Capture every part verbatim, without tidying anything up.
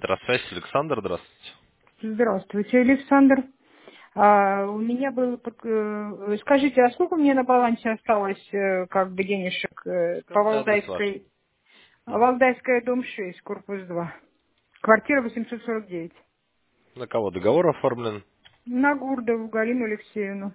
Метросвязь, Александр, здравствуйте. Здравствуйте, Александр. А, у меня был... пок- э, Скажите, а сколько у меня на балансе осталось э, как бы денежек э, по Какой адрес ваш? Валдайской... Мгм. Валдайская, дом шесть, корпус два. Квартира восемьсот сорок девять. На кого договор оформлен? На Гурдову Галину Алексеевну.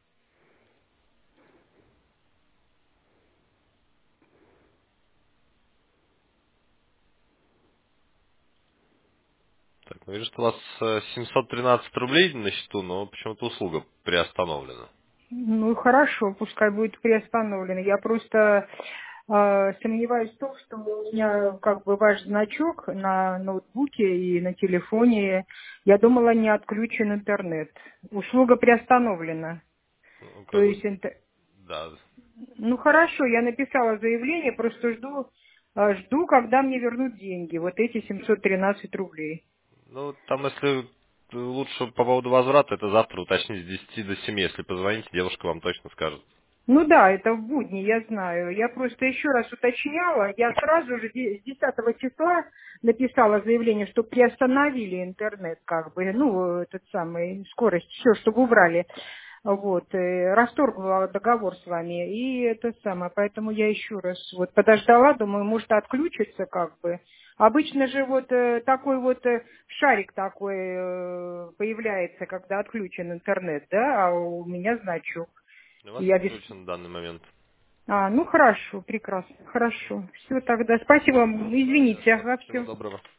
Так, ну, вижу, что у вас э, семьсот тринадцать рублей на счету, но почему-то услуга приостановлена. Ну, хорошо, пускай будет приостановлено. Я просто э, сомневаюсь в том, что у меня как бы ваш значок на ноутбуке и на телефоне. Я думала, не отключен интернет. Услуга приостановлена. Ну, То как бы, есть, интер- да. ну хорошо, я написала заявление, просто жду, э, жду, когда мне вернут деньги. Вот эти семьсот тринадцать рублей. Ну, там, если лучше по поводу возврата, это завтра уточнить с десяти до семи. Если позвоните, девушка вам точно скажет. Ну да, это в будни, я знаю. Я просто еще раз уточняла. Я сразу же де- с десятого числа написала заявление, что приостановили интернет, как бы, ну, этот самый, скорость, все, чтобы убрали. Вот, э, расторгла договор с вами. И это самое, поэтому я еще раз вот подождала, думаю, может отключится, как бы. Обычно же вот э, такой вот э, шарик такой э, появляется, когда отключен интернет, да, а у меня значок. У вас Я без... отключен в данный момент. А, ну хорошо, прекрасно, хорошо. Все тогда. Спасибо вам. Да, не за Извините, что. ага, Всего все. доброго.